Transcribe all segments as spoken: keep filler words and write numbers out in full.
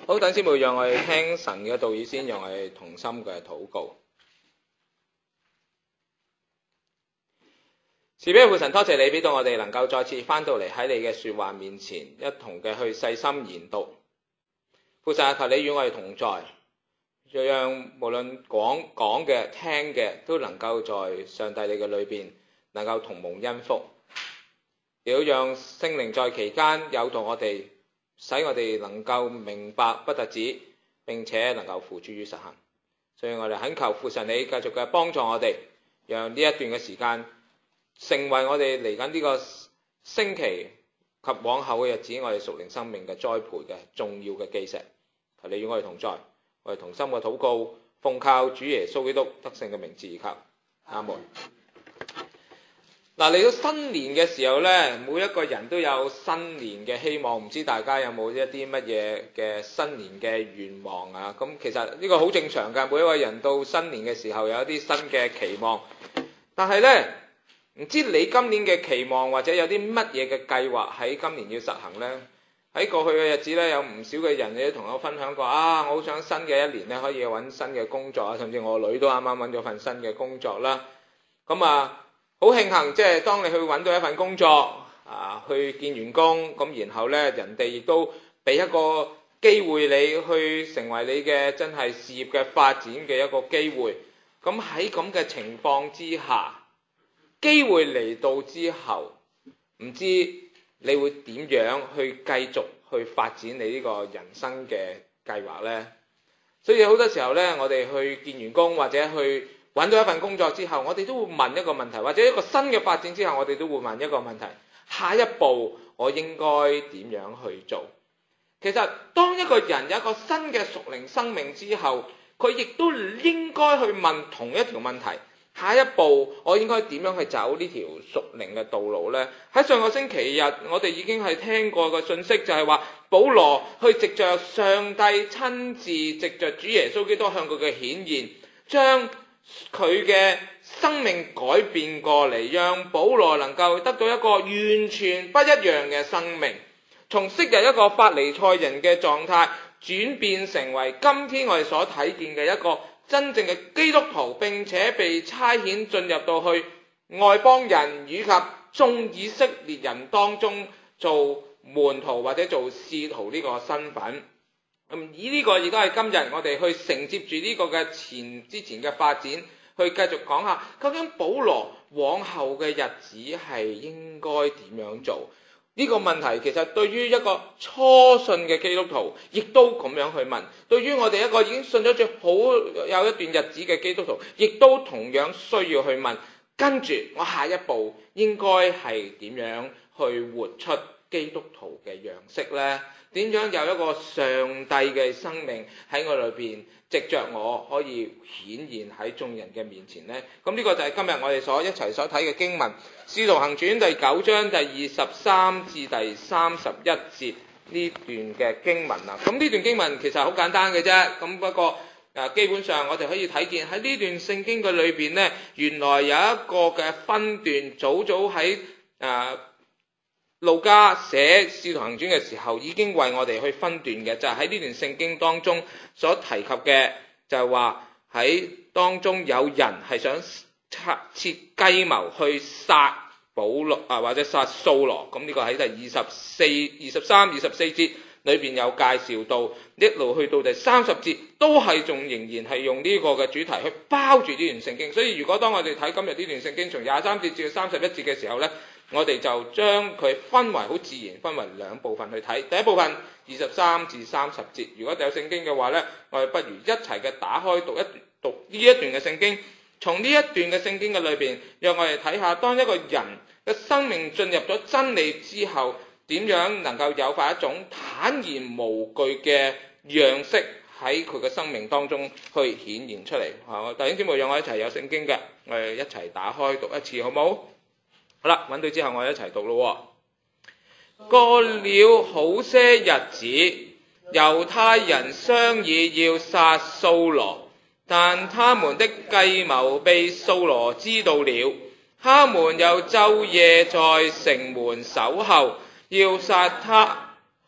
好，等姊妹讓我哋聽神嘅道語先，讓我哋同心嘅禱告。慈悲父神，多謝你俾到我哋能夠再次翻到嚟喺你嘅說話面前，一同嘅去細心研讀。父神啊，求你與我哋同在，讓無論講講嘅、聽嘅，都能夠在上帝你嘅裏邊能夠同蒙恩福。亦要讓聖靈在期間誘導我哋，使我哋能夠明白不特止，並且能夠付諸於實行。所以我哋懇求父神你繼續嘅幫助我哋，讓呢一段嘅時間成為我哋嚟緊呢個星期及往後嘅日子，我哋屬靈生命嘅栽培嘅重要嘅基石。求你與我哋同在，我哋同心嘅禱告，奉靠主耶穌基督得勝嘅名字而求，阿門。嗱，嚟到新年嘅時候呢，每一個人都有新年嘅希望，唔知大家有冇一啲乜嘢嘅新年嘅願望啊？咁其實呢個好正常㗎，每一個人到新年嘅時候有一啲新嘅期望。但係呢，唔知你今年嘅期望或者有啲乜嘢嘅計劃喺今年要實行呢？喺過去嘅日子呢，有唔少嘅人你都同我分享過啊，我好想新嘅一年呢可以揾新嘅工作啊，甚至我女都啱啱揾咗份新嘅工作啦。咁啊〜好慶幸，即係當你去揾到一份工作啊，去見員工，咁然後呢，人哋亦都俾一個機會你去成為你嘅真係事業嘅發展嘅一個機會。咁喺咁嘅情況之下，機會嚟到之後，唔知你會點樣去繼續去發展你呢個人生嘅計劃呢？所以好多時候呢，我哋去見員工或者去揾到一份工作之後，我哋都會問一個問題，或者一個新嘅發展之後，我哋都會問一個問題：下一步我應該點樣去做？其實當一個人有一個新嘅屬靈生命之後，佢亦都應該去問同一條問題：下一步我應該點樣去走呢條屬靈嘅道路呢？喺上個星期日，我哋已經係聽過個信息，就係話保羅去藉着上帝親自藉着主耶穌基督向佢嘅顯現，將佢嘅生命改變過嚟，讓保羅能夠得到一個完全不一樣嘅生命，從昔日一個法利賽人嘅狀態轉變成為今天我哋所睇見嘅一個真正嘅基督徒，並且被差遣進入到去外邦人以及眾以色列人當中做門徒或者做使徒呢個身份。咁以呢個亦都係今日我哋去承接住呢個嘅前之前嘅發展，去繼續講下究竟保羅往後嘅日子係應該點樣做呢個問題。其實對於一個初信嘅基督徒，亦都咁樣去問；對於我哋一個已經信咗主好有一段日子嘅基督徒，亦都同樣需要去問。跟住我下一步應該係點樣去活出基督徒嘅樣式呢？點樣有一個上帝嘅生命喺我裏邊，藉着我可以顯現喺眾人嘅面前呢？咁呢個就係今日我哋所一齊所睇嘅經文，《使徒行傳》第九章第二十三至第三十一節呢段嘅經文啦。咁呢段經文其實好簡單嘅啫，咁不過誒基本上我哋可以睇見喺呢段聖經嘅裏邊呢，原來有一個嘅分段，早早喺誒。呃路加寫《使徒行傳》嘅時候已經為我哋去分段嘅，就係喺呢段聖經當中所提及嘅，就係話喺當中有人係想設計謀去殺保羅啊，或者殺掃羅。咁呢個喺第二十四、二十三、二十四節裏邊有介紹到，一路去到第三十節都係仲仍然係用呢個嘅主題去包住呢段聖經。所以如果當我哋睇今日呢段聖經從廿三節至到三十一節嘅時候呢，我哋就將佢分為好自然分為兩部分去睇。第一部分二十三至三十節，如果有聖經嘅話呢，我哋不如一齊嘅打開讀一讀呢一段嘅聖經。從呢一段嘅聖經嘅裏邊，讓我哋睇下當一個人嘅生命進入咗真理之後，點樣能夠有返一種坦然無懼嘅樣式喺佢嘅生命當中去顯現出嚟。啊，弟兄姊妹，讓我一齊有聖經嘅，我哋一齊打開讀一次好冇？好啦，揾到之後我哋一齊讀咯。過了好些日子，猶太人商議要殺掃羅，但他們的計謀被掃羅知道了，他們又晝夜在城門守候，要殺他。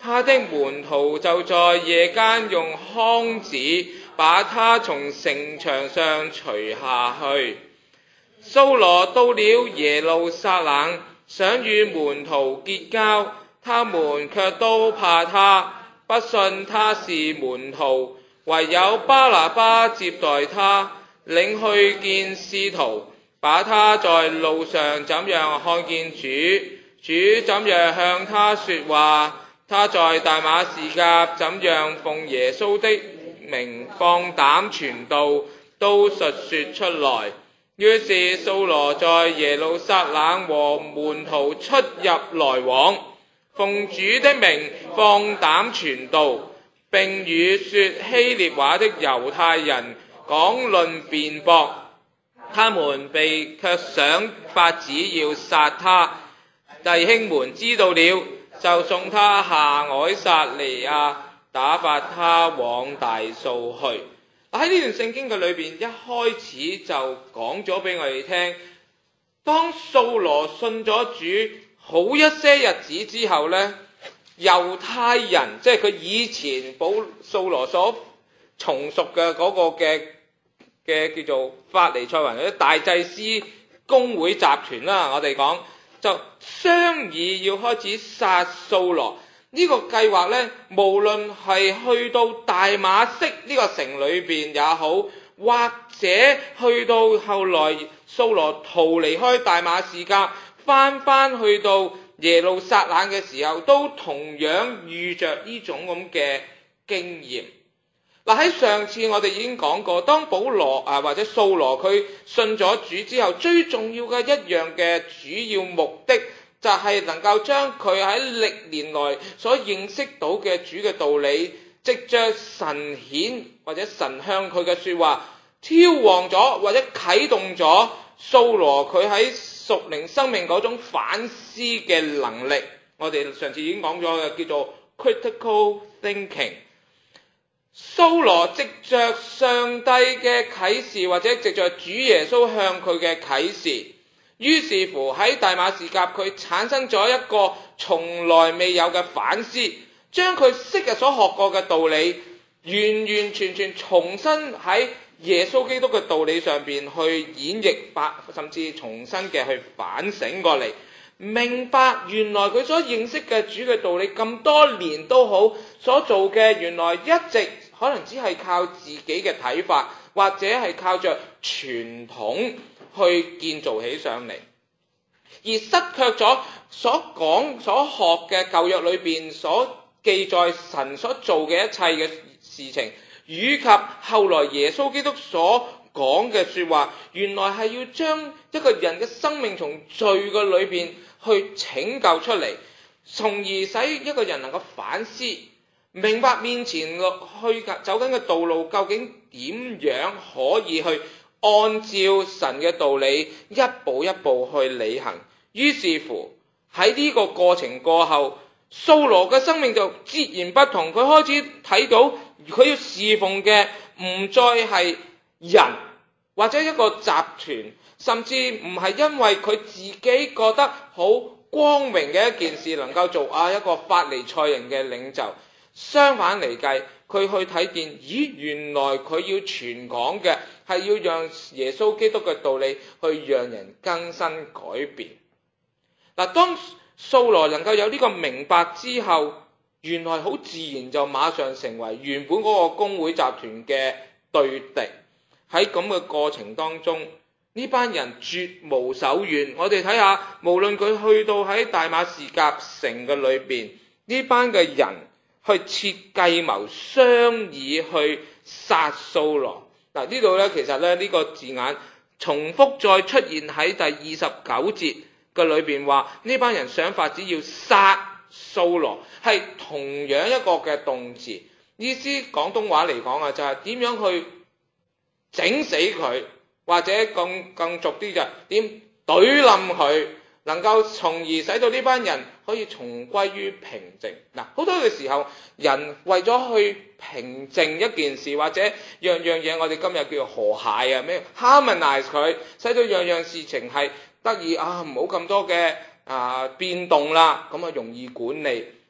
他的門徒就在夜間用筐子把他從城牆上除下去。掃羅到了耶路撒冷，想與門徒結交，他們卻都怕他，不信他是門徒。唯有巴拿巴接待他，領去見使徒，把他在路上怎樣看見主，主怎樣向他說話，他在大馬士革怎樣奉耶穌的名放膽傳道，都述說出來。於是掃羅在耶路撒冷和門徒出入來往，奉主的名放膽傳道，並與說希臘話的猶太人講論辯駁。他們被卻想法子要殺他，弟兄們知道了，就送他下凱撒利亞，打發他往大數去。喺呢段聖經嘅裏邊，一開始就講咗俾我哋聽，當掃羅信咗主好一些日子之後呢，猶太人即係佢以前保掃羅所從屬嘅嗰個嘅嘅叫做法利賽人嗰啲大祭司公會集團啦，我哋講就商議要開始殺掃羅。呢個計劃呢，無論係去到大馬色呢個城裏邊也好，或者去到後來掃羅逃離開大馬士革，翻翻去到耶路撒冷嘅時候，都同樣遇着呢種咁嘅經驗。嗱，喺上次我哋已經講過，當保羅啊或者掃羅佢信咗主之後，最重要嘅一樣嘅主要目的，就係能夠將佢喺歷年來所認識到嘅主嘅道理，藉着神顯或者神向佢嘅說話，挑旺咗或者啟動咗掃羅佢喺屬靈生命嗰種反思嘅能力。我哋上次已經講咗嘅，叫做 critical thinking。掃羅藉着上帝嘅啟示，或者藉着主耶穌向佢嘅啟示，於是乎喺大馬士革佢產生咗一個從來未有嘅反思，將佢昔日所學過嘅道理完完全全重新喺耶穌基督嘅道理上邊去演繹，甚至重新嘅去反省過嚟，明白原來佢所認識嘅主嘅道理咁多年都好，所做嘅原來一直可能只係靠自己嘅睇法，或者係靠着傳統去建造起上嚟，而失卻咗所講所學嘅舊約裏邊所記載神所做嘅一切嘅事情，以及後來耶穌基督所講嘅說話，原來係要將一個人嘅生命從罪嘅裏邊去拯救出嚟，從而使一個人能夠反思，明白面前去走緊嘅道路究竟點樣可以去按照神嘅道理一步一步去履行。於是乎喺呢個過程過後，掃羅嘅生命就截然不同，佢開始睇到佢要侍奉嘅唔再係人或者一個集團，甚至唔係因為佢自己覺得好光榮嘅一件事能夠做啊一個法利賽人嘅領袖。相反嚟計，佢去睇見，咦，原來佢要傳講嘅係要讓耶穌基督嘅道理去讓人更新改變。嗱，當掃羅能夠有呢個明白之後，原來好自然就馬上成為原本嗰個公會集團嘅對敵。喺咁嘅過程當中，呢班人絕無手軟。我哋睇下，無論佢去到喺大馬士革城嘅裏邊，呢班嘅人去設計謀商議去殺掃羅。嗱，呢度咧，其實咧呢個字眼重複再出現喺第二十九節嘅裏邊，話呢班人想法只要殺掃羅，係同樣一個嘅動詞，意思廣東話嚟講啊，就係點樣去整死佢，或者更更俗啲就點懟冧佢，能夠從而使到呢班人可以重歸於平靜。嗱，好多嘅時候，人為咗去平靜一件事，或者樣樣嘢，我哋今日叫做和諧啊，咩 harmonize 佢，使到樣樣事情係得以啊，唔好咁多嘅啊變動啦，咁啊容易管理。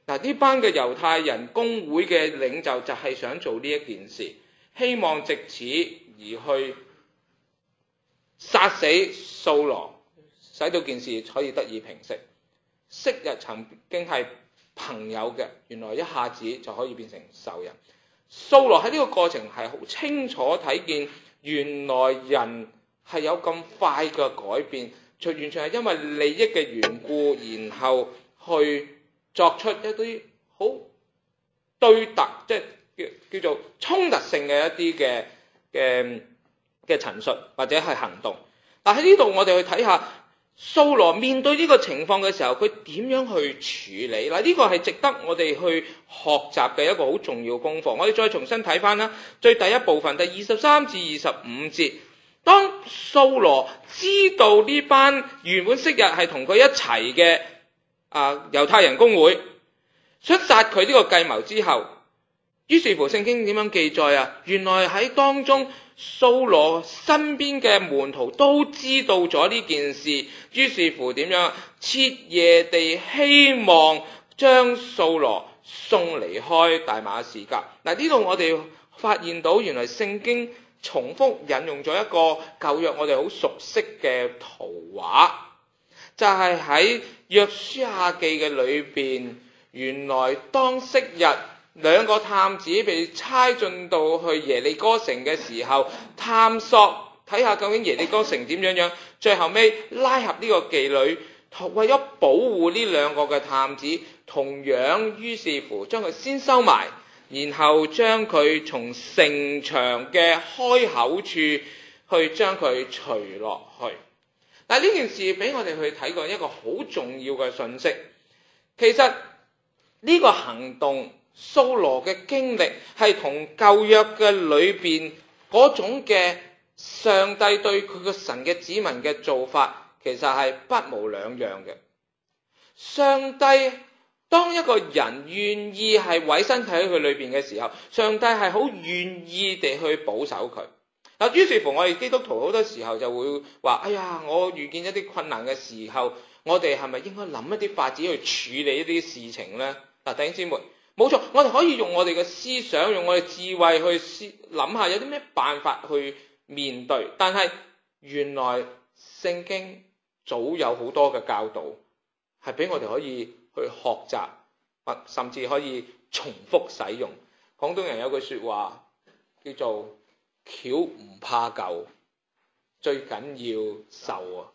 嗱，呢班嘅猶太人公會嘅領袖就係想做呢一件事，希望藉此而去殺死掃羅，使到件事可以得以平息。昔日曾經係朋友嘅，原來一下子就可以變成仇人。掃羅喺呢個過程係好清楚睇見，原來人係有咁快嘅改變，就完全係因為利益嘅緣故，然後去作出一啲好對突，即係叫叫做衝突性嘅一啲嘅嘅嘅陳述或者係行動。但喺呢度我哋去睇下掃羅面對呢個情況嘅時候，佢點樣去處理？嗱，呢個係值得我哋去學習嘅一個好重要功課。我哋再重新睇翻啦，最第一部分第二十三至二十五節，當掃羅知道呢班原本昔日係同佢一齊嘅啊猶太人公會想殺佢呢個計謀之後，於是乎聖經點樣記載啊？原來喺當中掃羅身邊嘅門徒都知道咗呢件事，於是乎點樣徹夜地希望將掃羅送離開大馬士革。嗱，呢度我哋發現到原來聖經重複引用咗一個舊約我哋好熟悉嘅圖畫，就係喺約書亞記嘅裏邊，原來當昔日兩個探子被差進到去耶利哥城嘅時候，探索睇下究竟耶利哥城點樣樣，最後尾拉合呢個妓女，為咗保護呢兩個嘅探子，同樣於是乎將佢先收埋，然後將佢從城牆嘅開口處去將佢除落去。但係呢件事俾我哋去睇過一個好重要嘅信息，其實呢個行動掃羅嘅經歷係同舊約嘅裏邊嗰種嘅上帝對佢個神嘅子民嘅做法，其實係不無兩樣嘅。上帝當一個人願意係委身喺佢裏邊嘅時候，上帝係好願意地去保守佢。嗱，於是乎我哋基督徒好多時候就會話：哎呀，我遇見一啲困難嘅時候，我哋係咪應該諗一啲法子去處理一啲事情呢？嗱，弟兄姊妹，冇錯，我哋可以用我哋嘅思想，用我哋智慧去思諗下有啲咩辦法去面對。但係原來聖經早有好多嘅教導，係俾我哋可以去學習，或甚至可以重複使用。廣東人有句說話叫做橋唔怕舊，最緊要受啊！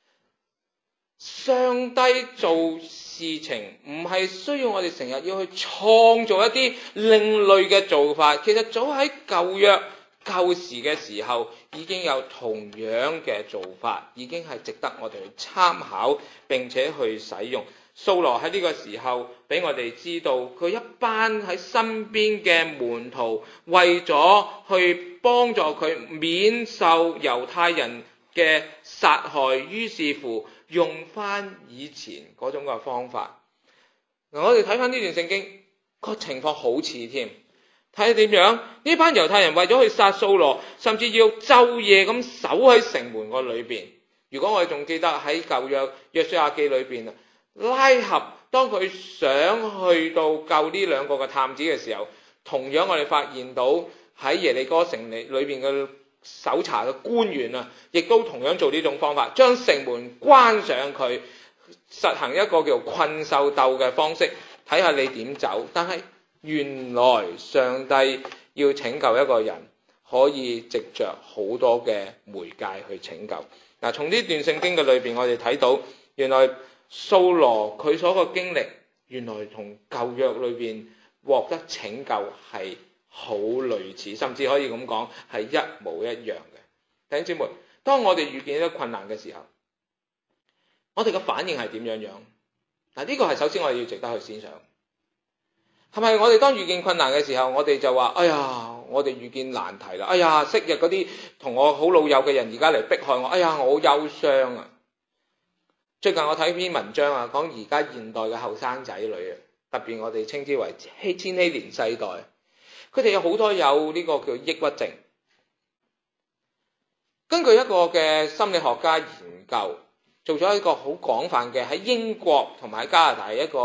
上帝做事情唔係需要我哋成日要去創造一啲另類嘅做法，其實早喺舊約舊時嘅時候已經有同樣嘅做法，已經係值得我哋去參考並且去使用。掃羅喺呢個時候俾我哋知道，佢一班喺身邊嘅門徒為咗去幫助佢免受猶太人嘅殺害，於是乎用翻以前嗰種嘅方法。嗱，我哋睇翻呢段聖經，個情況好似添，睇下點樣？呢班猶太人為咗去殺掃羅，甚至要晝夜咁守喺城門個裏邊。如果我哋仲記得喺舊約約書亞記裏邊啊，拉合當佢想去到救呢兩個嘅探子嘅時候，同樣我哋發現到喺耶利哥城裏裏邊嘅搜查嘅官員啊，亦都同樣做呢種方法，將城門關上佢，實行一個叫困獸鬥嘅方式，睇下你點走。但係原來上帝要拯救一個人，可以藉着好多嘅媒介去拯救。嗱，從呢段聖經嘅裏邊，我哋睇到原來掃羅佢所個經歷，原來同舊約裏邊獲得拯救係好類似，甚至可以咁講係一模一樣嘅。弟兄姊妹，當我哋遇見一個困難嘅時候，我哋嘅反應係點樣樣？嗱，呢個係首先我哋要值得去思想，係咪我哋當遇見困難嘅時候，我哋就話：哎呀，我哋遇見難題啦！哎呀，昔日嗰啲同我好老友嘅人而家嚟迫害我，哎呀，我好憂傷啊！最近我睇篇文章啊，講而家現代嘅後生仔女啊，特別我哋稱之為千禧年世代，佢哋有好多有呢個叫抑鬱症。根據一個嘅心理學家研究，做咗一個好廣泛嘅喺英國同埋喺加拿大一個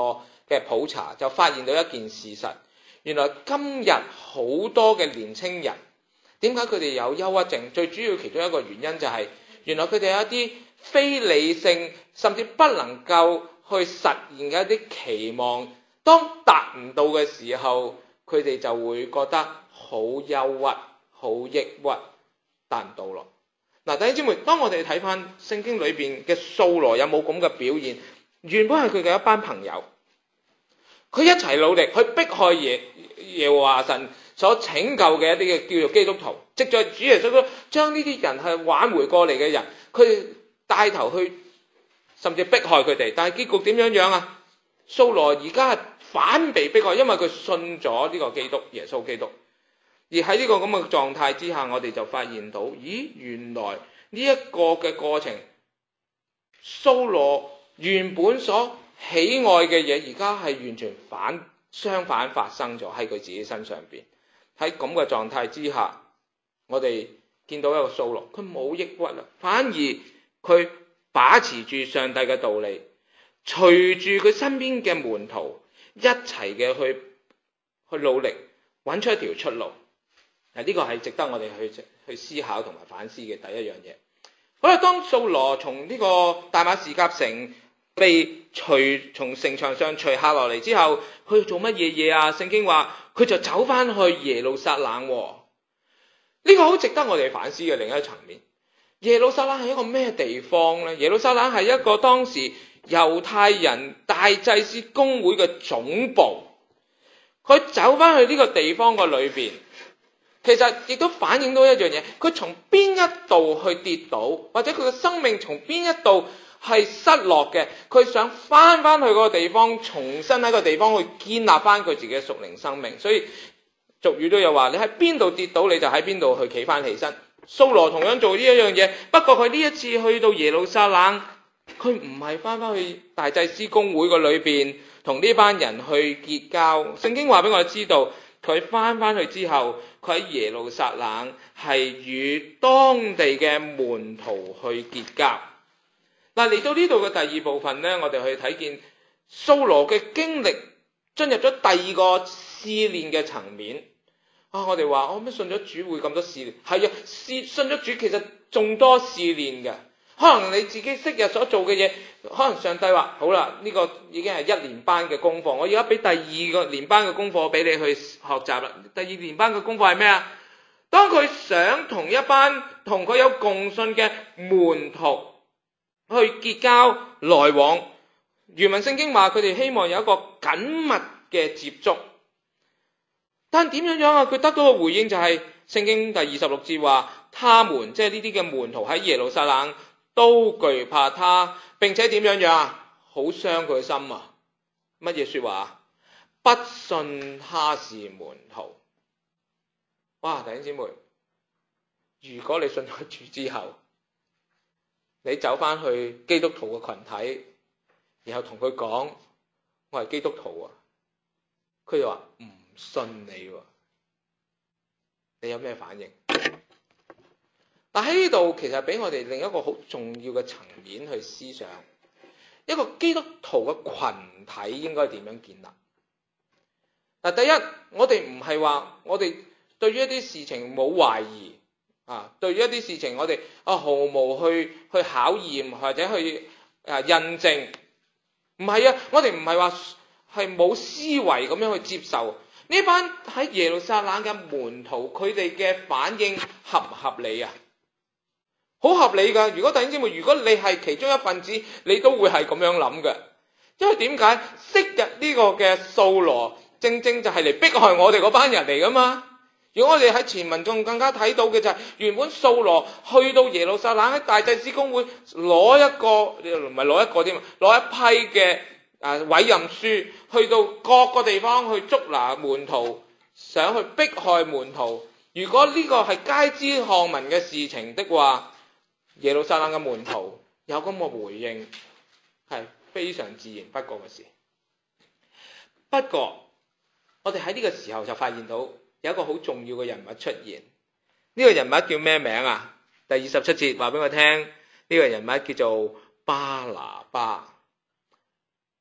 嘅普查，就發現到一件事實，原來今日好多嘅年青人，點解佢哋有憂鬱症？最主要其中一個原因就係，原來佢哋有一啲非理性，甚至不能夠去實現嘅一啲期望，當達唔到嘅時候，佢哋就會覺得好憂鬱、好抑鬱，達唔到咯。嗱，弟兄姊妹，當我哋睇翻聖經裏邊嘅掃羅有冇咁嘅表現？原本係佢嘅一班朋友，佢一齊努力去迫害耶耶和華神所拯救嘅一啲嘅叫做基督徒，藉着主耶穌將呢啲人係挽回過嚟嘅人，佢哋帶頭去甚至迫害佢哋，但係結局點樣樣啊？掃羅而家係反被迫害，因為佢信咗呢個基督耶穌基督。而喺呢個咁嘅狀態之下，我哋就發現到，咦，原來呢一個嘅過程，掃羅原本所喜愛嘅嘢，而家係完全反相反發生咗喺佢自己身上邊。喺咁嘅狀態之下，我哋見到一個掃羅，佢冇抑鬱啦，反而佢把持住上帝嘅道理，隨住佢身邊嘅門徒一齊嘅去去努力，揾出一條出路。嗱，呢個係值得我哋去去思考同埋反思嘅第一樣嘢。好啦，當掃羅從呢個大馬士革城被除從城牆上除下落嚟之後，佢做乜嘢嘢啊？聖經話佢就走翻去耶路撒冷。呢個好值得我哋反思嘅另一層面。耶路撒冷係一個咩地方呢？耶路撒冷係一個當時猶太人大祭司公會嘅總部。佢走翻去呢個地方個裏邊，其實亦都反映到一樣嘢，佢從邊一度去跌倒，或者佢嘅生命從邊一度係失落嘅，佢想翻翻去個地方，重新喺個地方去建立翻佢自己嘅屬靈生命。所以俗語都有話，你喺邊度跌倒，你就喺邊度去企翻起身。掃羅同樣做呢一樣嘢，不過佢呢一次去到耶路撒冷，佢唔係翻翻去大祭司公會個裏邊同呢班人去結交。聖經話俾我哋知道，佢翻翻去之後，佢喺耶路撒冷係與當地嘅門徒去結交。嗱，嚟到呢度嘅第二部分呢，我哋去睇見掃羅嘅經歷進入咗第二個試煉嘅層面。啊，我哋話我咩信咗主會咁多試煉？係啊，信信咗主其實仲多試煉嘅。可能你自己昔日所做嘅嘢，可能上帝話好啦，呢個已經係一年班嘅功課，我而家俾第二個年班嘅功課俾你去學習啦。第二年班嘅功課係咩啊？當佢想同一班同佢有共信嘅門徒去結交來往，原文聖經話佢哋希望有一個緊密嘅接觸，但點樣樣啊？佢得到嘅回應就係、是、聖經第二十六節話，他們即係呢啲嘅門徒喺耶路撒冷都懼怕他，並且點樣樣啊？好傷佢心啊！乜嘢說話？不信他是門徒。哇！弟兄姊妹，如果你信咗主之後，你走翻去基督徒嘅群體，然後同佢講我係基督徒啊，佢就話唔信你，你有咩反應？但喺呢度其實俾我哋另一個好重要嘅層面去思想，一個基督徒嘅群體應該點樣建立？嗱，第一，我哋唔係話我哋對於一啲事情冇懷疑啊，對於一啲事情我哋啊毫無去去考驗或者去啊印證，唔係啊，我哋唔係話係冇思維咁樣去接受呢班喺耶路撒冷嘅門徒，佢哋嘅反應合唔合理啊？好合理噶。如果弟兄姊妹，如果你係其中一份子，你都會係咁樣諗嘅。因為點解？昔日呢個嘅掃羅正正就係嚟迫害我哋嗰班人嚟噶嘛。如果我哋喺前文仲更加睇到嘅就係、是、原本掃羅去到耶路撒冷喺大祭司公會攞一個唔係攞一個添，攞一批嘅啊委任書，去到各個地方去捉拿門徒，想去迫害門徒。如果呢個係街知巷聞嘅事情的話，耶路撒冷嘅門徒有咁嘅回應係非常自然不過嘅事。不過我哋喺呢個時候就發現到有一個好重要嘅人物出現。呢個人物叫咩名啊？第二十七節話俾我聽，呢個人物叫做巴拿巴。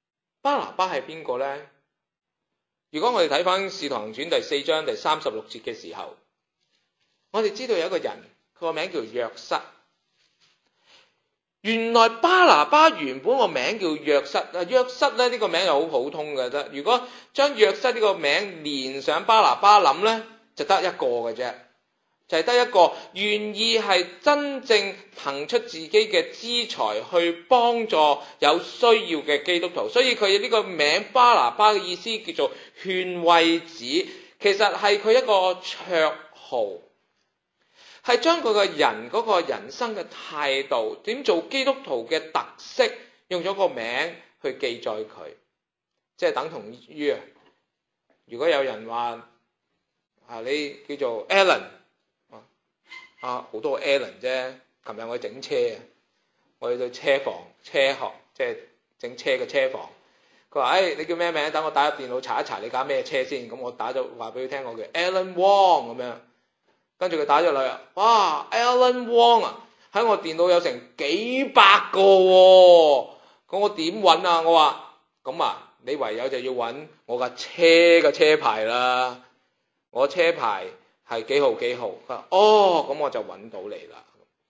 巴拿巴係邊個呢？如果我哋睇翻《使徒行傳》第四章第三十六節嘅時候，我哋知道有一個人，佢個名叫約瑟。原來巴拿巴原本個名叫約瑟，啊約瑟咧呢個名又好普通嘅啫。如果將約瑟呢個名連上巴拿巴諗呢，就得一個嘅啫，就係得一個願意係真正騰出自己嘅資財去幫助有需要嘅基督徒。所以佢呢個名巴拿巴嘅意思叫做勸慰子，其實係佢一個綽號。係將佢個人嗰個人生嘅態度，點做基督徒嘅特色，用咗個名去記載佢，即係等同於啊，如果有人話啊你叫做 Alan 啊，好多個 Alan 啫。琴日我去整車啊，我去到車房車學，即係整車嘅車房。佢話誒你叫咩名？等我打入電腦查一查你架咩車先。咁我打咗話俾佢聽，我叫 Alan Wong 咁樣。跟住佢打咗嚟，哇 Alan Wong 啊，喺我電腦有成幾百個喎，咁我點揾啊？我話咁啊，你唯有就要揾我架車嘅車牌啦，我車牌係幾號幾號。佢話哦，咁我就揾到你啦。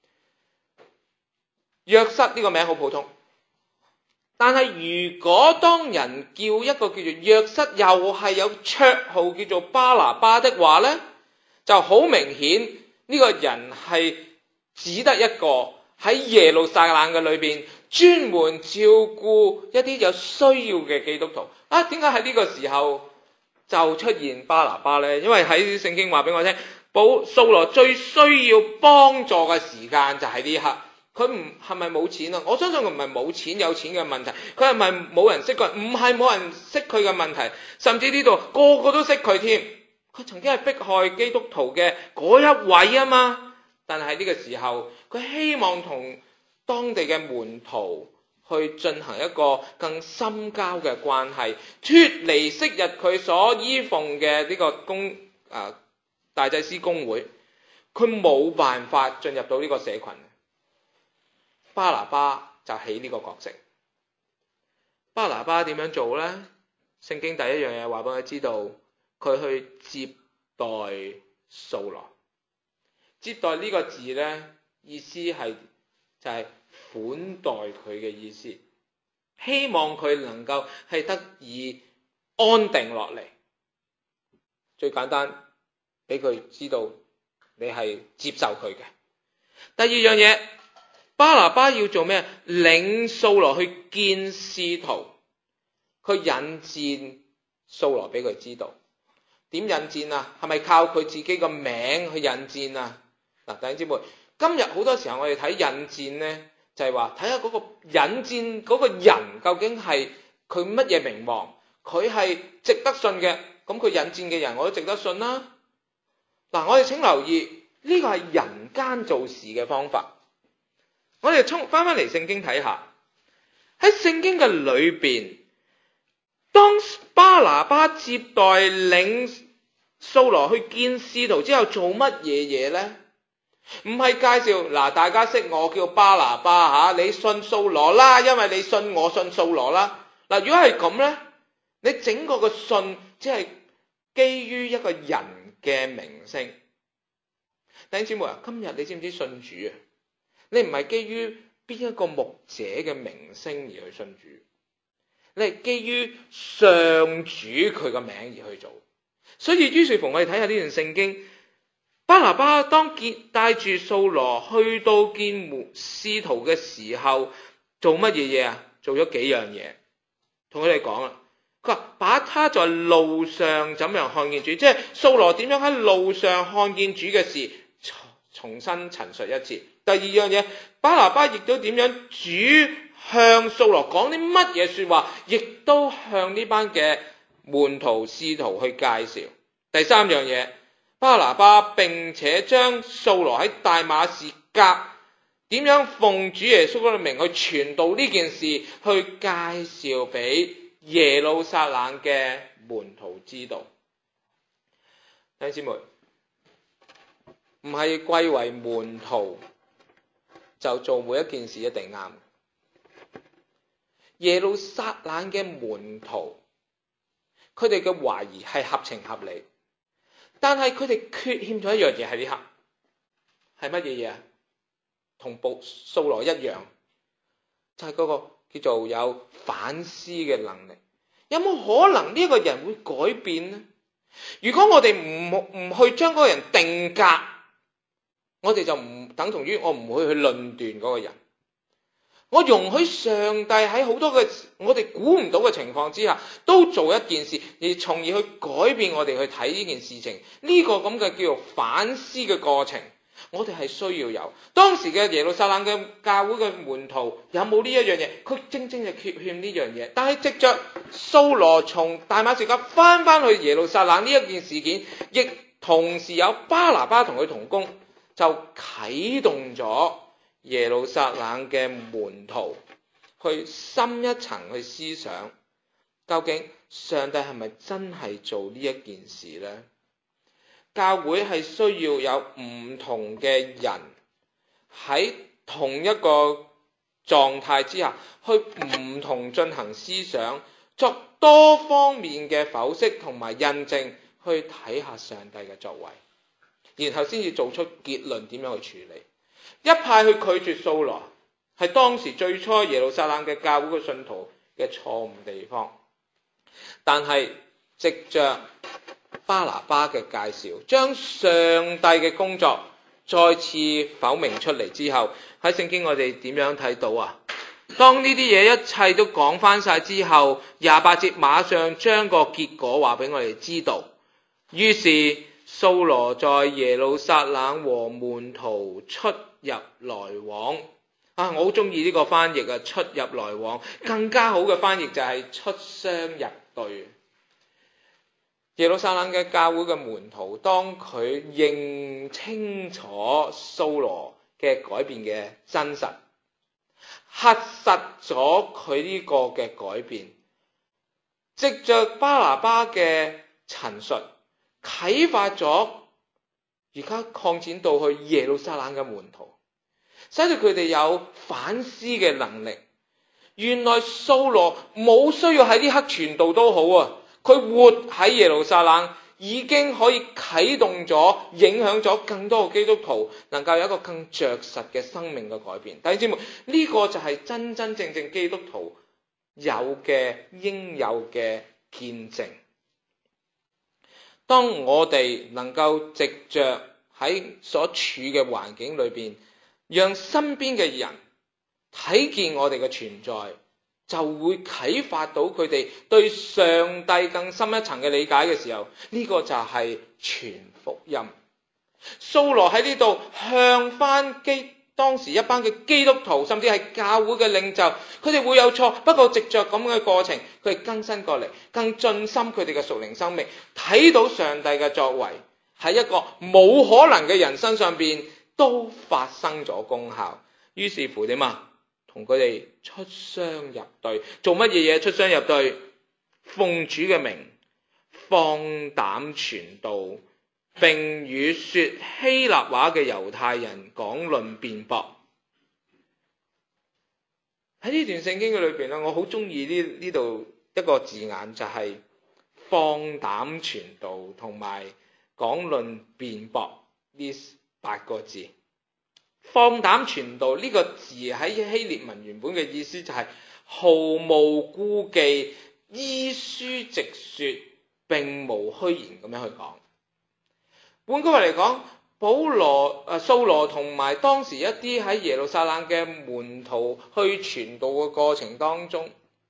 約瑟呢個名好普通，但係如果當人叫一個叫做約瑟，又係有綽號叫做巴拿巴的話呢，就好明顯呢個人係只得一個喺耶路撒冷嘅裏邊專門照顧一啲有需要嘅基督徒啊。點解喺呢個時候就出現巴拿巴呢？因為喺聖經話俾我聽，保掃羅最需要幫助嘅時間就係呢刻。佢唔係咪冇錢啊？我相信佢唔係冇錢有錢嘅問題，佢係咪冇人識佢？唔係冇人識佢嘅問題，甚至呢度個個都識佢添。佢曾經係迫害基督徒嘅嗰一位啊嘛，但係喺呢個時候，佢希望同當地嘅門徒去進行一個更深交嘅關係，脫離昔日佢所依奉嘅呢個公啊大祭司公會，佢冇辦法進入到呢個社群。巴拿巴就起呢個角色。巴拿巴點樣做呢？聖經第一樣嘢話俾佢知道。佢去接待掃羅，接待呢個字呢，意思係就係款待佢嘅意思，希望佢能夠係得以安定落嚟。最簡單，俾佢知道你係接受佢嘅。第二樣嘢，巴拿巴要做咩？領掃羅去見使徒，佢引薦掃羅俾佢知道。點引薦啊？係咪靠佢自己個名去引薦啊？嗱，弟兄姊妹，今日好多時候我哋睇引薦呢，就係話睇下嗰個引薦嗰個人究竟係佢乜嘢名望，佢係值得信嘅，咁佢引薦嘅人我都值得信啦。嗱，我哋請留意，呢個係人間做事嘅方法。我哋衝翻翻嚟聖經睇下，喺聖經嘅裏邊，當巴拿巴接待領掃羅去見使徒之後做乜嘢嘢呢？唔係介紹嗱，大家識我叫巴拿巴吓，你信掃羅啦，因為你信我信掃羅啦。嗱，如果係咁呢，你整個個信只係基於一個人嘅名聲。弟兄姊妹啊，今日你知唔知信主啊？你唔係基於邊一個牧者嘅名聲而去信主，你係基於上主佢個名而去做。所以於是乎我哋睇下呢段聖經，巴拿巴當見帶住掃羅去到見使徒嘅時候，做乜嘢嘢啊？做咗幾樣嘢，同佢哋講啦。佢話把他在路上怎樣看見主，即係掃羅點樣喺路上看見主嘅事，重新陳述一次。第二樣嘢，巴拿巴亦都點樣主向掃羅講啲乜嘢說話，亦都向呢班嘅門徒使徒去介紹。第三樣嘢，巴拿巴並且將掃羅喺大馬士革點樣奉主耶穌嘅名去傳道呢件事，去介紹俾耶路撒冷嘅門徒知道。弟兄姊妹，唔係歸為門徒就做每一件事一定啱，而耶路撒冷嘅門徒，佢哋嘅懷疑係合情合理，但係佢哋缺欠咗一樣嘢喺呢刻，係乜嘢嘢啊？同掃掃羅一樣，就係嗰個叫做有反思嘅能力。有冇可能呢一個人會改變呢？如果我哋唔唔去將嗰個人定格，我哋就唔等同於我唔會去論斷嗰個人。我容許上帝喺好多嘅我哋估唔到嘅情況之下，都做一件事，而從而去改變我哋去睇呢件事情。呢個咁嘅叫做反思嘅過程，我哋係需要有。當時嘅耶路撒冷嘅教會嘅門徒有冇呢一樣嘢？佢正正係缺欠呢樣嘢。但係藉着掃羅從大馬士革翻翻去耶路撒冷呢一件事件，亦同時有巴拿巴同佢同工，就啟動咗耶路撒冷嘅門徒去深一層去思想，究竟上帝係咪真係做呢一件事呢？教會係需要有唔同嘅人喺同一個狀態之下，去唔同進行思想，作多方面嘅剖析同埋印證，去睇下上帝嘅作為，然後先至做出結論點樣去處理。一派去拒絕掃羅，係當時最初耶路撒冷嘅教會嘅信徒嘅錯誤地方。但係藉着巴拿巴嘅介紹，將上帝嘅工作再次剖明出嚟之後，喺聖經我哋點樣睇到啊？當呢啲嘢一切都講翻晒之後，廿八節馬上將個結果話俾我哋知道。於是掃羅在耶路撒冷和門徒出入來往。啊，我好中意呢個翻譯啊，出入來往。更加好嘅翻譯就係出雙入對。耶路撒冷嘅教會嘅門徒，當佢認清楚掃羅嘅改變嘅真實，核實咗佢呢個嘅改變，藉着巴拿巴嘅陳述，啟發咗而家擴展到去耶路撒冷嘅門徒，使到佢哋有反思嘅能力。原來掃羅冇需要喺呢刻傳道都好啊，佢活喺耶路撒冷已經可以啟動咗，影響咗更多嘅基督徒，能夠有一個更着實嘅生命嘅改變。弟兄姊妹，呢個就係真真正正基督徒有嘅應有嘅見證。當我哋能夠藉着喺所處嘅環境裏邊，讓身邊嘅人睇見我哋嘅存在，就會啟發到佢哋對上帝更深一層嘅理解嘅時候，呢個就係傳福音。掃羅喺呢度向翻基當時一班嘅基督徒，甚至係教會嘅領袖，佢哋會有錯，不過藉着咁嘅過程，佢哋更新過嚟，更進深佢哋嘅屬靈生命，睇到上帝嘅作為喺一個冇可能嘅人身上邊都發生咗功效。於是乎點啊？同佢哋出雙入對，做乜嘢嘢出雙入對？奉主嘅名，放膽傳道，並與說希臘話嘅猶太人講論辯駁。喺呢段聖經嘅裏邊咧，我好中意呢呢度一個字眼，就係放膽傳道同埋講論辯駁呢八個字。放膽傳道呢個字喺希臘文原本嘅意思就係毫無顧忌，依書直說，並無虛言咁樣去講。換句話嚟講，保羅誒掃羅同埋當時一啲喺耶路撒冷嘅門徒去傳道嘅過程當中，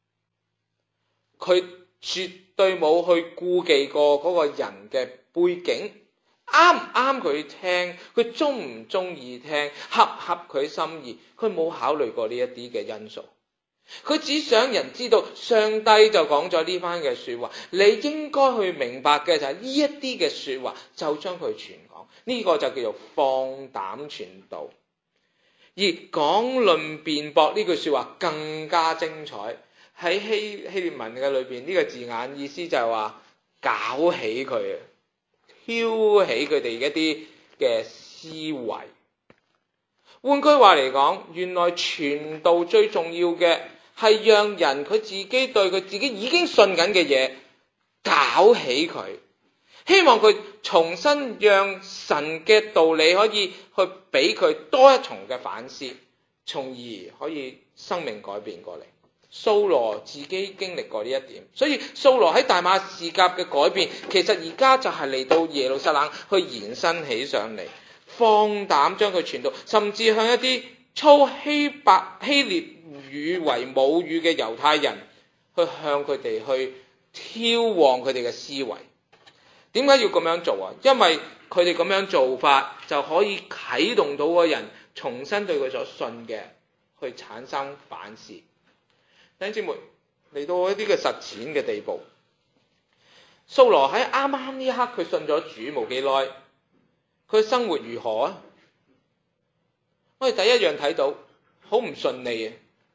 佢絕對冇去顧忌過嗰個人嘅背景，啱唔啱佢聽，佢中唔中意聽，合唔合佢心意，佢冇考慮過呢一啲嘅因素。佢只想人知道上帝就講咗呢番嘅說話，你應該去明白嘅就係呢一啲嘅說話，就將佢傳講。呢個就叫做放膽傳道。而講論辯駁呢句說話更加精彩，喺希希臘文嘅裏邊，呢個字眼意思就係話搞起佢，挑起佢哋一啲嘅思維。換句話嚟講，原來傳道最重要嘅係讓人佢自己對佢自己已經信緊嘅嘢搞起佢，希望佢重新讓神嘅道理可以去俾佢多一重嘅反思，從而可以生命改變過嚟。掃羅自己經歷過呢一點，所以掃羅喺大馬士革嘅改變，其實而家就係嚟到耶路撒冷去延伸起上嚟，放膽將佢傳到，甚至向一啲操希伯希臘語為母語嘅猶太人，去向佢哋去挑旺佢哋嘅思維。點解要咁樣做啊？因為佢哋咁樣做法就可以啟動到個人重新對佢所信嘅去產生反思。弟兄姊妹，嚟到一啲嘅實踐嘅地步，掃羅喺啱啱呢一刻佢信咗主冇幾耐，佢生活如何啊？我哋第一樣睇到好唔順利啊！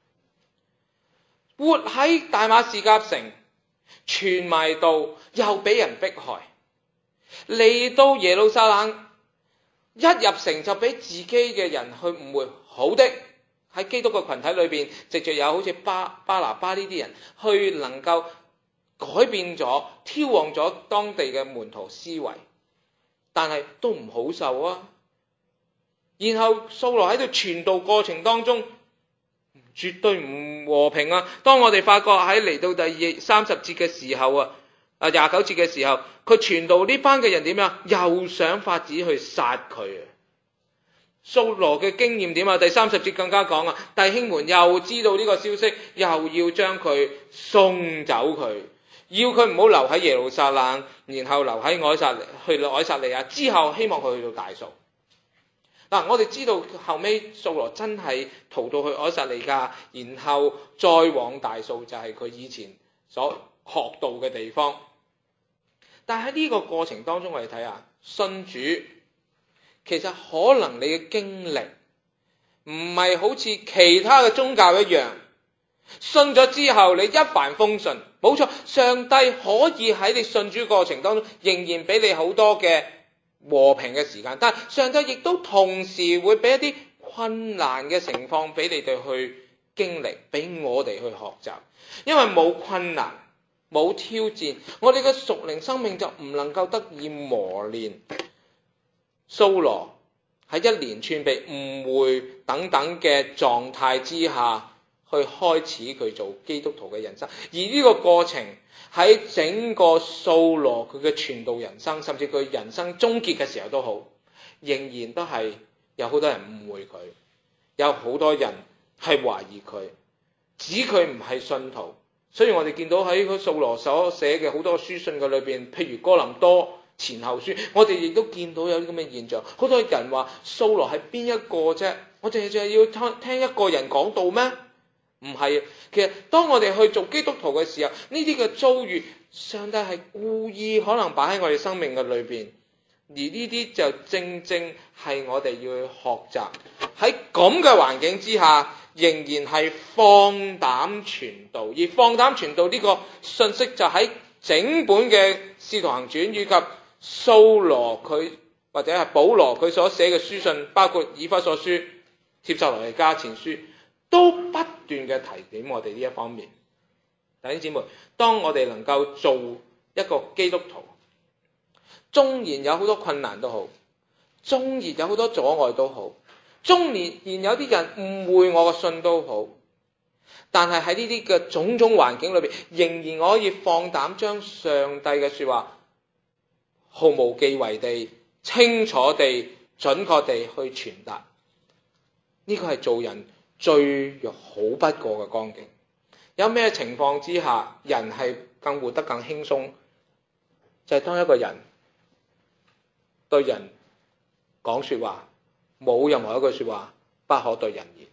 活喺大馬士革城，傳埋道又俾人迫害，嚟到耶路撒冷一入城就俾自己嘅人去誤會，好的。喺基督嘅群體裏邊，藉著有好似巴巴拿巴呢啲人，去能夠改變咗、挑旺咗當地嘅門徒思維，但係都唔好受啊。然後掃羅喺度傳道過程當中，絕對唔和平啊。當我哋發覺喺嚟到第二三十節嘅時候啊，啊廿九節嘅時候，佢傳道呢班嘅人點樣？又想法子去殺佢啊！掃羅嘅經驗點啊？第三十節更加講啊，弟兄們又知道呢個消息，又要將佢送走佢，要佢唔好留喺耶路撒冷，然後留喺凱撒去凱撒利亞，之後希望佢去到大數。嗱，我哋知道後尾掃羅真係逃到去凱撒利亞，然後再往大數，就係佢以前所學到嘅地方。但係喺呢個過程當中，我哋睇下信主。其實可能你嘅經歷唔係好似其他嘅宗教一樣，信咗之後你一帆風順。冇錯，上帝可以喺你信主過程當中仍然俾你好多嘅和平嘅時間，但係上帝亦都同時會俾一啲困難嘅情況俾你哋去經歷，俾我哋去學習。因為冇困難冇挑戰，我哋嘅屬靈生命就唔能夠得以磨練。掃羅喺一連串被誤會等等嘅狀態之下，去開始佢做基督徒嘅人生。而呢個過程喺整個掃羅佢嘅傳道人生，甚至佢人生終結嘅時候都好，仍然都係有好多人誤會佢，有好多人係懷疑佢，指佢唔係信徒。所以我哋見到喺個掃羅所寫嘅好多書信嘅裏邊，譬如哥林多前後書，我哋亦都見到有啲咁嘅現象。好多人話掃羅係邊一個啫？我哋就係要聽聽一個人講道咩？唔係，其實當我哋去做基督徒嘅時候，呢啲嘅遭遇，上帝係故意可能擺喺我哋生命嘅裏邊，而呢啲就正正係我哋要去學習。喺咁嘅環境之下，仍然係放膽傳道，而放膽傳道呢個信息就喺整本嘅《使徒行傳》以及掃羅佢或者係保羅佢所寫嘅書信，包括以弗所書、帖撒羅尼迦前書，都不斷嘅提點我哋呢一方面。弟兄姊妹，當我哋能夠做一個基督徒，縱然有好多困難都好，縱然有好多阻礙都好，縱然有啲人誤會我嘅信都好，但係喺呢啲嘅種種環境裏邊，仍然可以放膽將上帝嘅說話毫無忌諱地、清楚地、準確地去傳達。呢個係做人最好不過嘅光景。有咩情況之下人係更活得更輕鬆？就係當一個人對人講說話，冇任何一句說話不可對人言。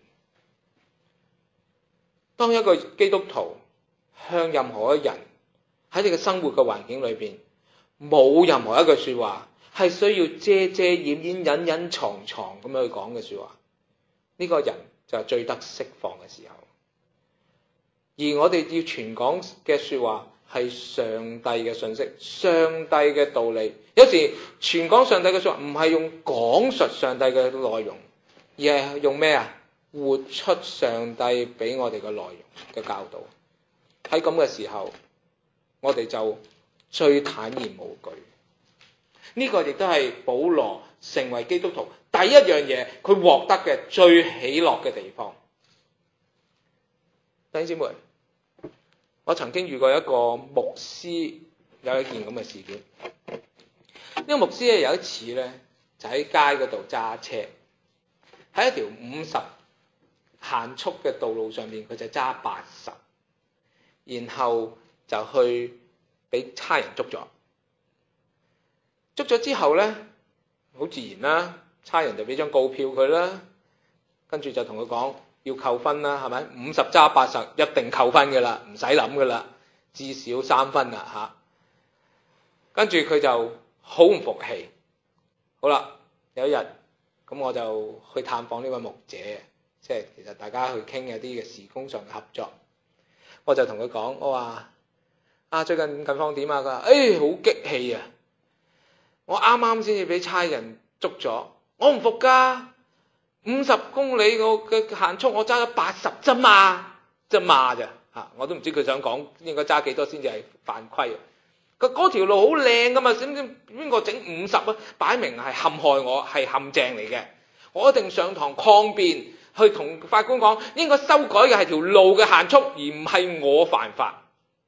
當一個基督徒向任何一人喺你嘅生活嘅環境裏邊，冇任何一句說話係需要遮遮掩掩、隱隱藏藏咁樣去講嘅說話，呢個人就係最得釋放嘅時候。而我哋要傳講嘅說話係上帝嘅信息、上帝嘅道理。有時傳講上帝嘅說話唔係用講述上帝嘅內容，而係用咩啊？ 活出上帝俾我哋嘅內容嘅教導。喺咁嘅時候，我哋就最坦然無懼。呢個亦都係保羅成為基督徒第一樣嘢，佢獲得嘅最喜樂嘅地方。弟兄姊妹，我曾經遇過一個牧師有一件咁嘅事件。呢個牧師咧有一次咧就喺街嗰度揸車，喺一條五十限速嘅道路上面，佢就揸八十，然後就去俾差人捉咗。捉咗之後咧，好自然啦，差人就俾張告票佢啦，跟住就同佢講要扣分啦，係咪？五十揸八十一定扣分㗎啦，唔使諗㗎啦，至少三分啦嚇。跟住佢就好唔服氣。好啦，有一日咁我就去探訪呢位牧者，即係其實大家去傾一啲嘅事工上嘅合作。我就同佢講，我話啊最近近況點啊？佢話誒好激氣啊！我啱啱先至俾差人捉咗，我唔服㗎。五十公里個嘅限速我揸咗八十啫嘛，啫嘛咋嚇？我都唔知佢想講應該揸幾多先至係犯規啊！佢嗰條路好靚㗎嘛，點知邊個整五十啊？擺明係陷害我，係陷阱嚟嘅。我一定上堂抗辯，去同法官講應該修改嘅係條路嘅限速，而唔係我犯法。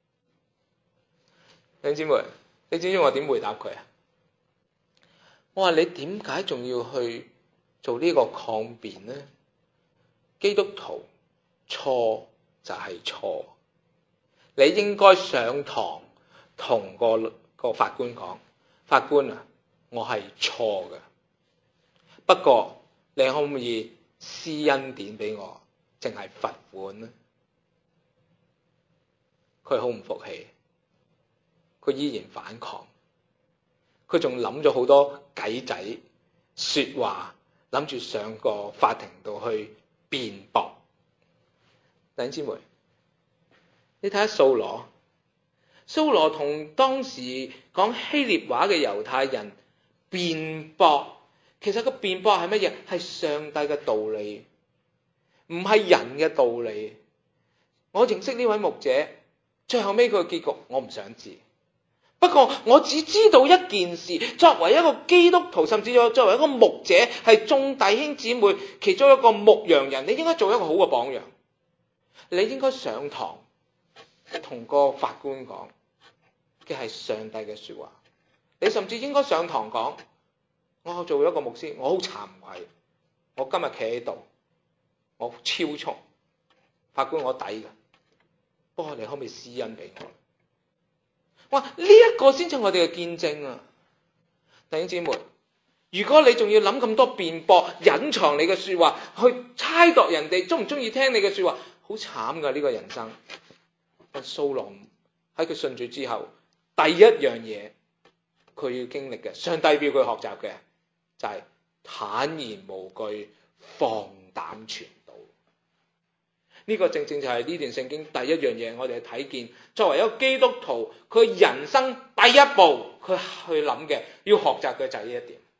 弟兄姊妹，你知唔知我點回答佢啊？我話你點解仲要去做呢個抗辯呢？基督徒錯就係錯，你應該上堂同個個法官講，法官啊，我係錯嘅，不過你可唔可以施恩典俾我，淨係罰款呢？佢好唔服氣，佢依然反抗。佢仲諗咗好多計仔說話，諗住上個法庭度去辯駁。弟兄姊妹，你睇下掃羅，掃羅同當時講希臘話嘅猶太人辯駁，其實個辯駁係乜嘢？係上帝嘅道理，唔係人嘅道理。我認識呢位牧者，最後尾佢嘅結局我唔想知。不過我只知道一件事，作為一個基督徒，甚至作為一個牧者，係眾弟兄姊妹其中一個牧羊人，你應該做一個好嘅榜樣。你應該上堂同個法官講嘅係上帝嘅說話。你甚至應該上堂講，我做一個牧師，我好慚愧，我今日企喺度，我超速，法官我抵㗎，不過你可唔可以施恩俾我？哇！呢一個先至我哋嘅見證啊，弟兄姊妹，如果你仲要諗咁多辯駁，隱藏你嘅說話，去猜度人哋中唔中意聽你嘅說話，好慘噶呢個人生。但掃羅喺佢信主之後，第一樣嘢佢要經歷嘅，上帝要佢學習嘅，就係坦然無懼，放膽傳道。呢個正正就係呢段聖經第一樣嘢，我哋睇見作為一個基督徒，佢人生第一步佢去諗嘅，要學習嘅就係呢一點。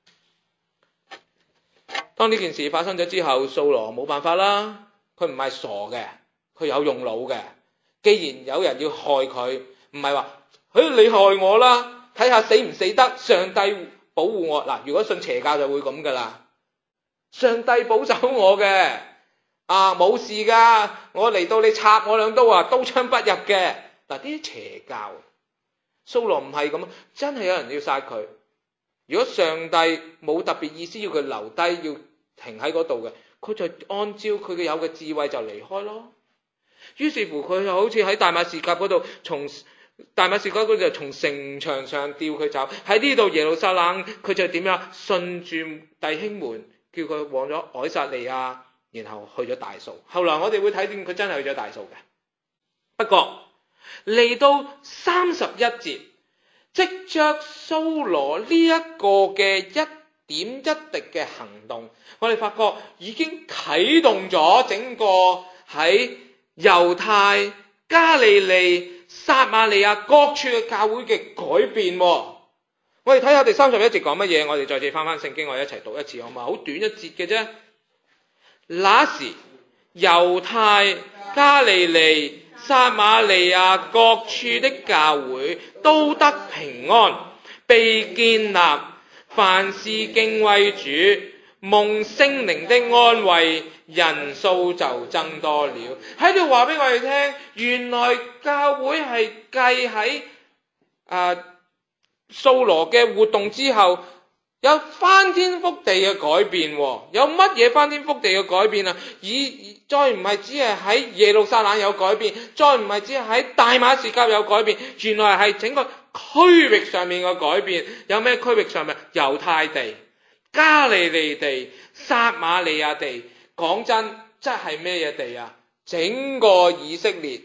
當呢件事發生咗之後，掃羅冇辦法啦，佢唔係傻嘅，佢有用腦嘅。既然有人要害佢，唔係話誒你害我啦，睇下死唔死得，上帝保護我。嗱，如果信邪教就會咁噶啦，上帝保守我嘅。啊，冇事噶，我嚟到你插我兩刀啊，刀槍不入嘅。嗱，呢啲邪教，掃羅唔係咁，真係有人要殺佢。如果上帝冇特別意思要佢留低，要停喺嗰度嘅，佢就按照佢嘅有嘅智慧就離開咯。於是乎佢就好似喺大馬士革嗰度，從大馬士革嗰度就從城牆上吊佢走，喺呢度耶路撒冷佢就點樣順住弟兄們叫佢往咗凱撒利亞。然後去咗大數，後來我哋會睇見佢真係去咗大數嘅。不過嚟到三十一節，藉着掃羅呢一個嘅一點一滴嘅行動，我哋發覺已經啟動咗整個喺猶太、加利利、撒瑪利亞各處嘅教會嘅改變。我哋睇下第三十一節講乜嘢，我哋再次翻翻聖經，我哋一齊讀一次好嘛？好短一節嘅啫。那時猶太、加利利、撒瑪利亞各處的教會都得平安，被建立，凡事敬畏主，蒙聖靈的安慰，人數就增多了。喺度話俾我哋聽，原來教會係計喺啊掃羅嘅活動之後，有翻天覆地嘅改變。有乜嘢翻天覆地嘅改變啊？以再唔係只係喺耶路撒冷有改變，再唔係只係喺大馬士革有改變，原來係整個區域上面嘅改變。有咩區域上面？猶太地、加利利地、撒瑪利亞地。講真，即係咩嘢地啊？整個以色列，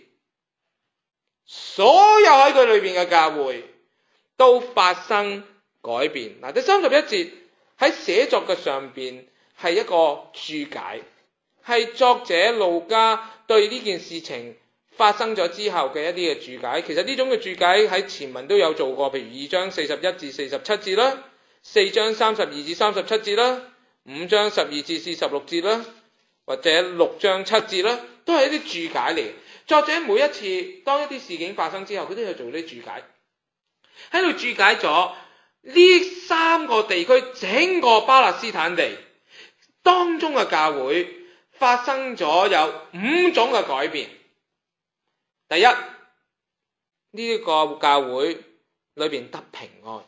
所有喺佢裏邊嘅教會都發生改變。嗱，第三十一節喺寫作嘅上邊係一個注解，係作者路加對呢件事情發生咗之後嘅一啲嘅注解。其實呢種嘅注解喺前文都有做過，譬如二章四十一至四十七節啦，四章三十二至三十七節啦，五章十二至四十六節啦，或者六章七節啦，都係一啲注解嚟。作者每一次當一啲事件發生之後，佢都有做啲注解，喺度注解咗呢三個地區，整個巴勒斯坦地當中嘅教會發生咗有五種嘅改變。第一，呢個教會裏邊得平安。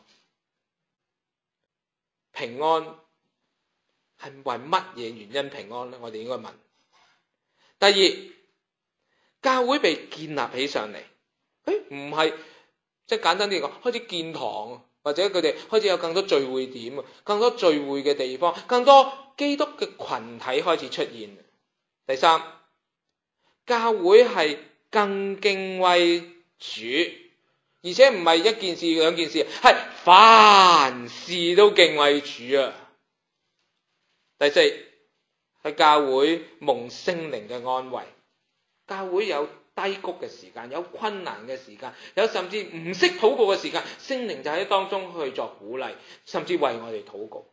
平安係為乜嘢原因平安呢？我哋應該問。第二，教會被建立起上嚟，誒唔係即係簡單啲講，開始建堂，或者佢哋開始有更多聚會點，更多聚會嘅地方，更多基督嘅群體開始出現。第三，教會係更敬畏主，而且唔係一件事兩件事，係凡事都敬畏主啊。第四，係教會蒙聖靈嘅安慰。教會有低谷嘅時間，有困難嘅時間，有甚至唔識禱告嘅時間，聖靈就喺當中去作鼓勵，甚至為我哋禱告。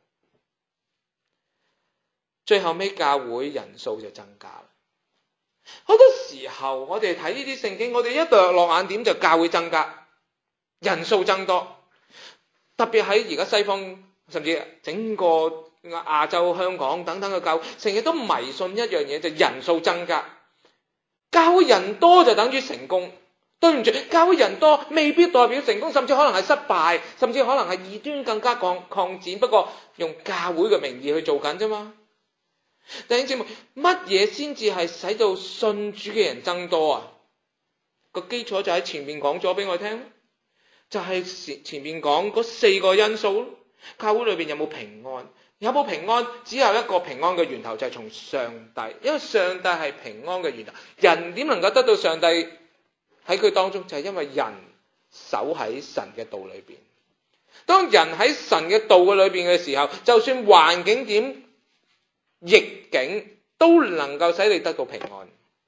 最後尾教會人數就增加啦。好多時候我哋睇呢啲聖經，我哋一對落眼點就教會增加，人數增多。特別喺而家西方，甚至整個亞洲、香港等等嘅教會，成日都迷信一樣嘢，就人數增加。教會人多就等於成功，對唔住，教會人多未必代表成功，甚至可能係失敗，甚至可能係異端更加擴擴展，不過用教會嘅名義去做緊啫嘛。弟兄姊妹，乜嘢先至係使到信主嘅人增多啊？個基礎就喺前面講咗俾我聽，就係、是、前面講嗰四個因素。教會裏邊有冇平安？有冇平安？只有一個平安嘅源頭，就係從上帝，因為上帝係平安嘅源頭。人點能夠得到上帝喺佢當中？就係因為人守喺神嘅道裏邊。當人喺神嘅道嘅裏邊嘅時候，就算環境點逆境，都能夠使你得到平安。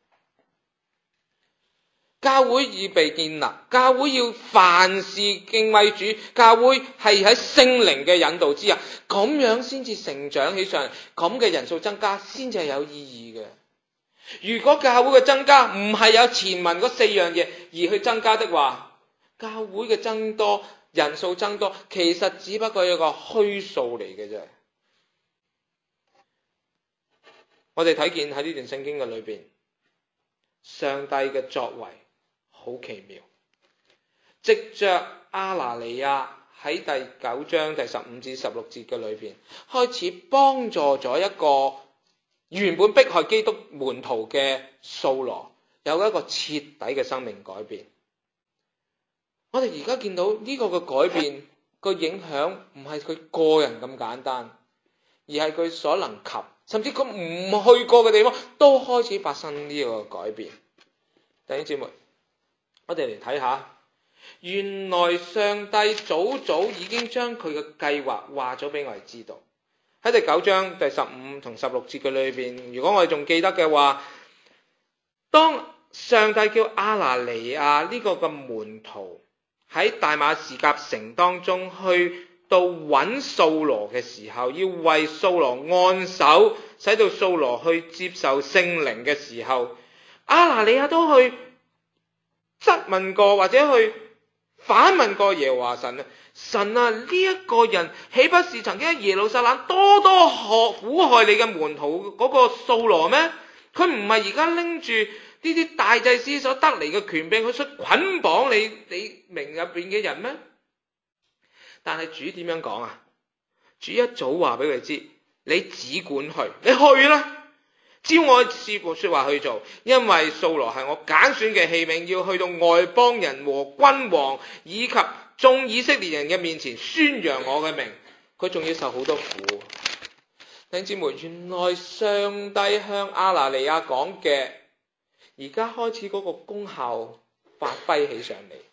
教會已被建立，教會要凡事敬畏主，教會係喺聖靈嘅引導之下，咁樣先至成長起上嚟，咁嘅人數增加先至係有意義嘅。如果教會嘅增加唔係有前文嗰四樣嘢而去增加的話，教會嘅增多，人數增多，其實只不過係一個虛數嚟嘅啫。我哋睇見喺呢段聖經嘅裏邊，上帝嘅作為好奇妙，藉着亞拿尼亞喺第九章第十五至十六節嘅裏邊，開始幫助咗一個原本迫害基督門徒嘅掃羅，有一個徹底嘅生命改變。我哋而家見到呢個嘅改變個影響唔係佢個人咁簡單，而係佢所能及，甚至佢唔去過嘅地方都開始發生呢個改變。弟兄姊妹，我哋嚟睇下，原來上帝早早已經將佢嘅計劃話咗俾我哋知道。喺第九章第十五同十六節嘅裏邊，如果我哋仲記得嘅話，當上帝叫亞拿尼亞呢個嘅門徒喺大馬士革城當中去到揾掃羅嘅時候，要為掃羅按手，使到掃羅去接受聖靈嘅時候，亞拿尼亞都去質問過或者去反問過耶和華神啊，神啊，呢一個人豈不是曾經喺耶路撒冷多多害苦害你嘅門徒嗰個掃羅咩？佢唔係而家拎住呢啲大祭司所得嚟嘅權柄，佢想捆綁你你名入邊嘅人咩？但係主點樣講啊？主一早話俾佢知，你只管去，你去啦，照我師傅說話去做，因為掃羅係我揀選嘅器皿，要去到外邦人和君王以及眾以色列人嘅面前宣揚我嘅名，佢仲要受好多苦。弟兄姊妹，原來上帝向亞拿尼亞講嘅，而家開始嗰個功效發揮起上嚟，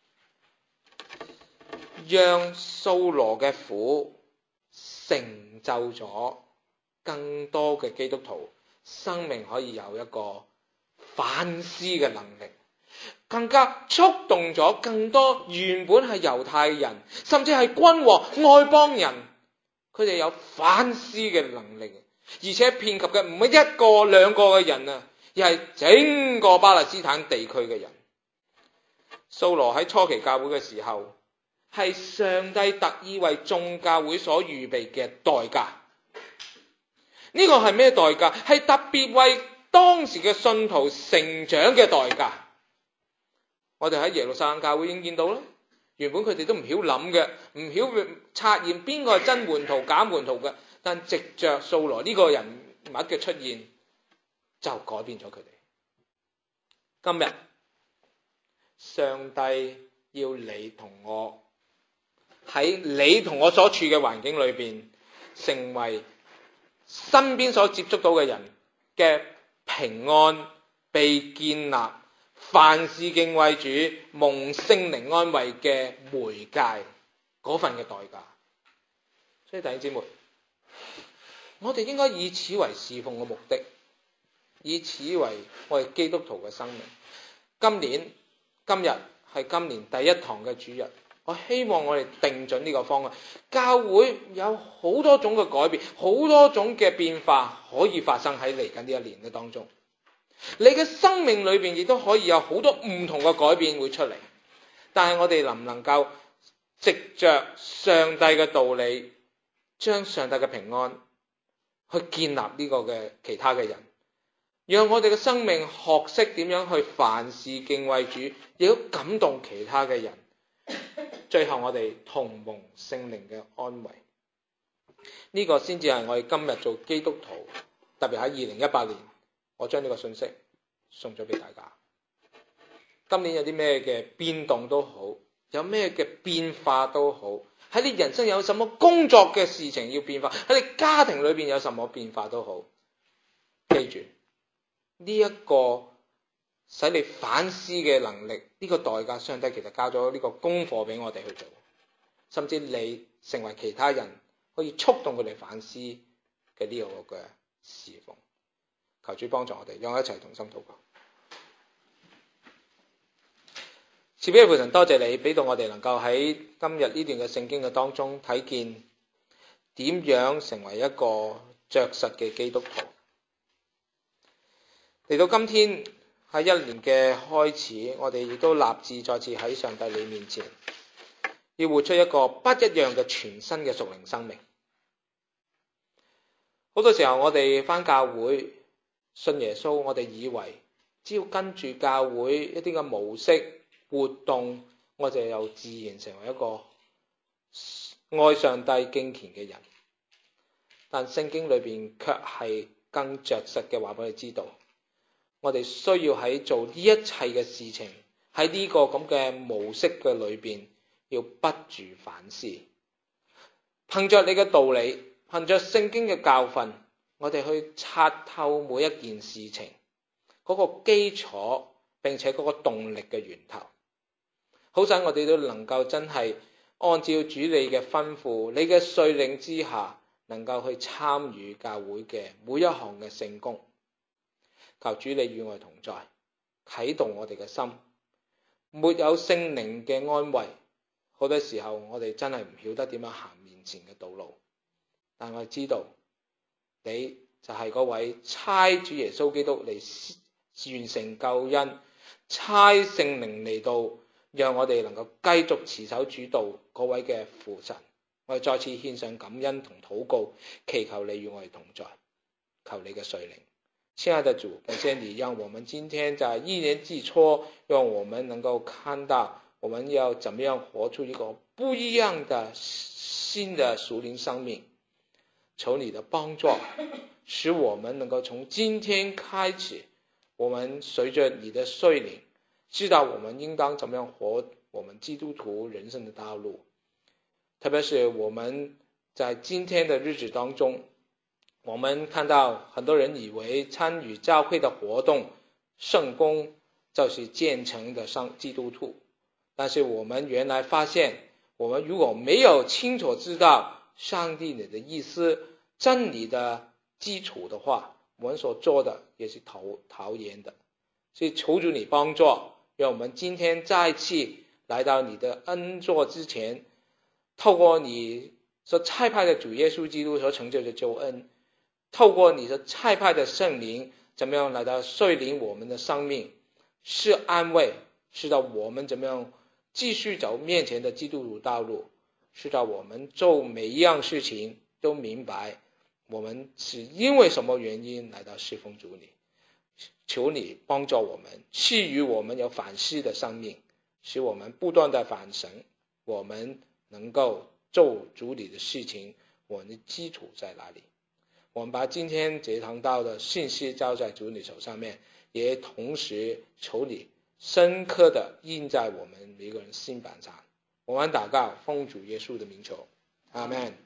讓掃羅嘅苦成就咗更多嘅基督徒生命可以有一個反思嘅能力，更加觸動咗更多原本係猶太人甚至係君王外邦人，佢哋有反思嘅能力，而且遍及嘅唔係一個兩個嘅人啊，而係整個巴勒斯坦地區嘅人。掃羅喺初期教會嘅時候，係上帝特意為眾教會所預備嘅代價。呢個係咩代價？係特別為當時嘅信徒成長嘅代價。我哋喺耶路撒冷教會已經見到啦，原本佢哋都唔曉諗嘅，唔曉察驗邊個係真門徒假門徒嘅，但藉着掃羅呢個人物嘅出現，就改變咗佢哋。今日上帝要你同我喺你同我所處嘅環境裏邊，成為身邊所接觸到嘅人嘅平安，被建立，凡事敬畏主，蒙聖靈安慰嘅媒介，嗰份嘅代價。所以弟兄姊妹，我哋應該以此為侍奉嘅目的，以此為我哋基督徒嘅生命。今年今日係今年第一堂嘅主日，我希望我哋定準呢個方向。教會有好多種嘅改變，好多種嘅變化可以發生喺嚟緊呢一年嘅當中。你嘅生命裏邊亦都可以有好多唔同嘅改變會出嚟，但係我哋能唔能夠藉着上帝嘅道理，將上帝嘅平安去建立呢個嘅其他嘅人，讓我哋嘅生命學識點樣去凡事敬畏主，亦都感動其他嘅人，最後我哋同蒙聖靈嘅安慰。呢個先至係我哋今日做基督徒，特別喺二零一八年，我將呢個信息送咗俾大家。今年有啲咩嘅變動都好，有咩嘅變化都好，喺你人生有什麼工作嘅事情要變化，喺你家庭裏邊有什麼變化都好，記住呢一個使你反思嘅能力，呢個代價，上帝其實交咗呢個功課俾我哋去做，甚至你成為其他人可以觸動佢哋反思嘅呢個嘅侍奉。求主幫助我哋，讓我一齊同心禱告。慈悲嘅父神，多謝你俾到我哋能夠喺今日呢段嘅聖經嘅當中睇見點樣成為一個着實嘅基督徒。嚟到今天喺一年嘅開始，我哋亦都立志再次喺上帝你面前，要活出一個不一樣嘅全新嘅屬靈生命。好多時候我哋返教會信耶穌，我哋以為只要跟住教會一啲嘅模式活動，我哋又自然成為一個愛上帝敬虔嘅人。但聖經裏邊卻係更着實嘅話俾你知道，我哋需要喺做呢一切嘅事情，喺呢個咁嘅模式嘅裏邊，要不住反思，憑着你嘅道理，憑着聖經嘅教訓，我哋去察透每一件事情嗰個基礎，並且嗰個動力嘅源頭，好使我哋都能夠真係按照主你嘅吩咐，你嘅率領之下，能夠去參與教會嘅每一項嘅聖工。求主你與我同在，啟動我哋嘅心，沒有聖靈嘅安慰， 好多時候我哋真係唔曉得點樣行面前嘅道路，但我知道你就係嗰位差主耶穌基督嚟完成救恩，差聖靈嚟到讓我哋能夠繼續持守主道嗰位嘅父神。我哋再次獻上感恩同禱告，祈求你與我哋同在，求你嘅垂靈。親愛的主，感謝你讓我們今天在一年之初，讓我們能夠看到我們要怎麼樣活出一個不一樣的新的屬靈生命。求你的幫助，使我們能夠從今天開始，我們隨着你的率領，知道我們應當怎麼樣活我們基督徒人生的道路。特別是我們在今天的日子當中，我們看到很多人以為參與教會的活動聖工就是虔誠的基督徒，但是我們原來發現，我們如果沒有清楚知道上帝你的意思真理的基礎的話，我們所做的也是徒徒然的。所以求主你幫助，讓我們今天再次來到你的恩座之前，透過你所差派的主耶穌基督所成就的救恩，透過你所差派的聖靈，怎麼樣來到率領我們的生命，是安慰，使到我們怎麼樣繼續走面前的基督徒道路，使到我們做每一樣事情都明白我們是因為什麼原因來到侍奉主你。求你幫助我們，賜予我們有反思的生命，使我們不斷的反省，我們能夠做主你的事情，我們的基礎在哪裡。我們把今天這堂道的信息交在主你手上面，也同時求你深刻的印在我們每個人心板上。我們禱告，奉主耶穌的名求，阿們。